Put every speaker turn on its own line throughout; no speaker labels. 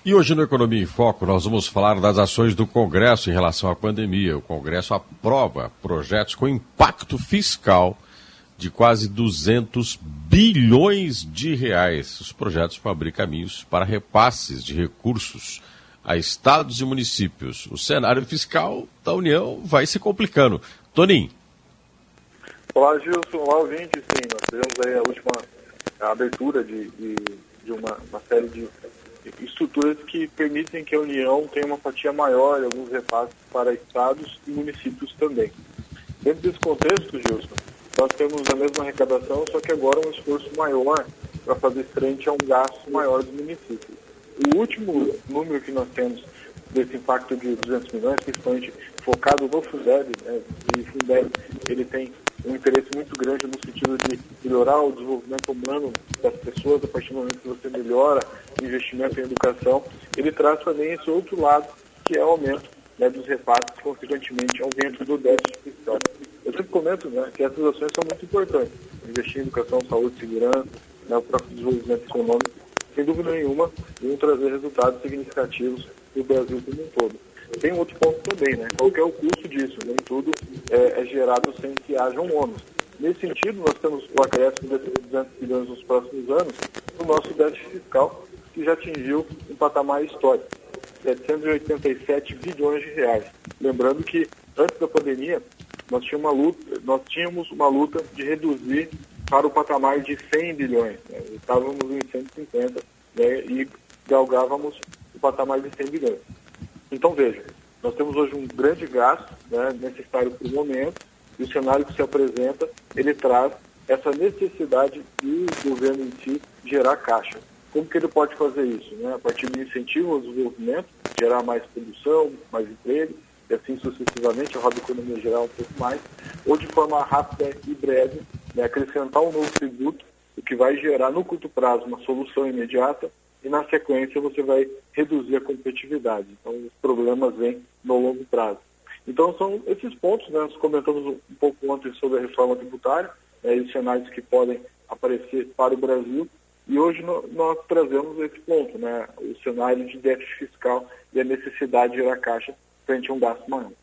E hoje no Economia em Foco nós vamos falar das ações do Congresso em relação à pandemia. O Congresso aprova projetos com impacto fiscal de quase 200 bilhões de reais. Os projetos vão abrir caminhos para repasses de recursos a estados e municípios. O cenário fiscal da União vai se complicando. Toninho.
Olá, Gilson. Olá, ouvinte. Sim, nós tivemos aí a última abertura de uma série de estruturas que permitem que a União tenha uma fatia maior e alguns repasses para estados e municípios também. Dentro desse contexto, Gilson, nós temos a mesma arrecadação, só que agora um esforço maior para fazer frente a um gasto maior dos municípios. O último número que nós temos desse impacto de 200 milhões, principalmente focado no Fundeb, né? E o Fundeb, ele tem um interesse muito grande no sentido de melhorar o desenvolvimento humano das pessoas. A partir do momento que você melhora o investimento em educação, ele traz também esse outro lado, que é o aumento, né, dos repasses, consequentemente aumento do déficit fiscal. Eu sempre comento, né, que essas ações são muito importantes. Investir em educação, saúde, segurança, né, o próprio desenvolvimento econômico, sem dúvida nenhuma, vão trazer resultados significativos para o Brasil como um todo. Tem outro ponto também, né? Qual que é o custo disso? Nem tudo é gerado sem que haja um ônus. Nesse sentido, nós temos o acréscimo de 200 bilhões nos próximos anos no nosso déficit fiscal, que já atingiu um patamar histórico, 787 bilhões de reais. Lembrando que, antes da pandemia, nós tínhamos uma luta de reduzir para o patamar de 100 bilhões. Né? Estávamos em 150, né? E galgávamos o patamar de 100 bilhões. Então, veja, nós temos hoje um grande gasto, né, necessário para o momento, e o cenário que se apresenta, ele traz essa necessidade do governo em si gerar caixa. Como que ele pode fazer isso? Né? A partir do incentivo ao desenvolvimento, gerar mais produção, mais emprego, e assim sucessivamente, a roda da economia gerar um pouco mais, ou de forma rápida e breve, né, acrescentar um novo tributo, o que vai gerar no curto prazo uma solução imediata, e na sequência você vai reduzir a competitividade. Então os problemas vêm no longo prazo. Então são esses pontos, né? Nós comentamos um pouco ontem sobre a reforma tributária, e os cenários que podem aparecer para o Brasil, e hoje nós trazemos esse ponto, né? O cenário de déficit fiscal e a necessidade de gerar caixa frente a um gasto maior.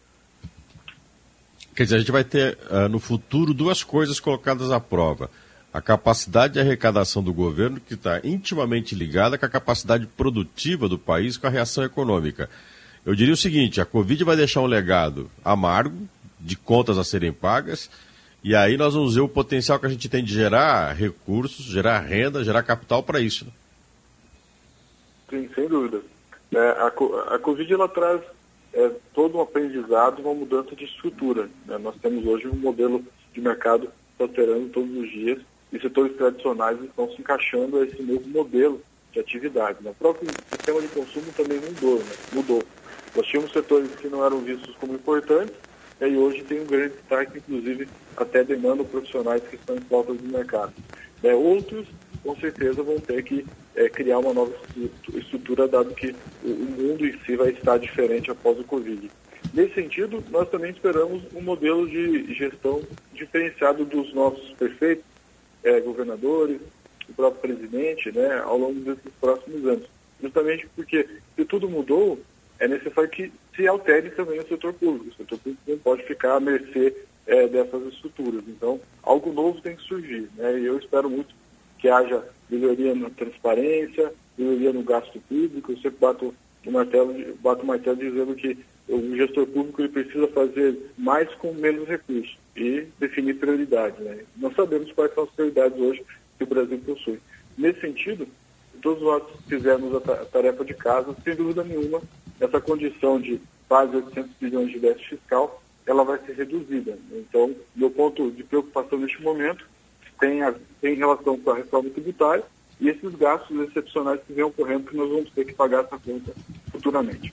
Quer dizer, a gente vai ter no futuro duas coisas colocadas à prova. A capacidade de arrecadação do governo, que está intimamente ligada com a capacidade produtiva do país, com a reação econômica. Eu diria o seguinte, a Covid vai deixar um legado amargo, de contas a serem pagas, e aí nós vamos ver o potencial que a gente tem de gerar recursos, gerar renda, gerar capital para isso. Né?
Sim, sem dúvida. A Covid ela traz todo um aprendizado, uma mudança de estrutura. Né? Nós temos hoje um modelo de mercado se alterando todos os dias, e setores tradicionais estão se encaixando a esse novo modelo de atividade. Né? O próprio sistema de consumo também mudou. Nós tínhamos setores que não eram vistos como importantes, e hoje tem um grande destaque, inclusive até demanda profissionais que estão em falta do mercado. Outros, com certeza, vão ter que criar uma nova estrutura, dado que o mundo em si vai estar diferente após o Covid. Nesse sentido, nós também esperamos um modelo de gestão diferenciado dos nossos prefeitos, governadores, o próprio presidente, né, ao longo desses próximos anos. Justamente porque, se tudo mudou, é necessário que se altere também o setor público. O setor público não pode ficar à mercê dessas estruturas. Então, algo novo tem que surgir. Né, e eu espero muito que haja melhoria na transparência, melhoria no gasto público. Eu sempre bato o martelo dizendo que o gestor público ele precisa fazer mais com menos recursos e definir prioridades. Né? Nós sabemos quais são as prioridades hoje que o Brasil possui. Nesse sentido, todos nós fizemos a tarefa de casa, sem dúvida nenhuma, essa condição de quase 800 bilhões de déficit fiscal, ela vai ser reduzida. Então, meu ponto de preocupação neste momento tem relação com a reforma tributária e esses gastos excepcionais que vêm ocorrendo, que nós vamos ter que pagar essa conta futuramente.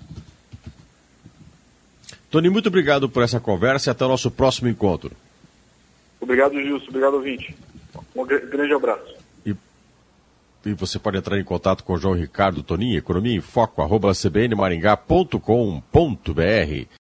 Tony, muito obrigado por essa conversa e até o nosso próximo encontro.
Obrigado, Gilson. Obrigado, ouvinte. Um grande abraço.
E você pode entrar em contato com o João Ricardo Toninho, economia em foco, @cbnmaringá.com.br.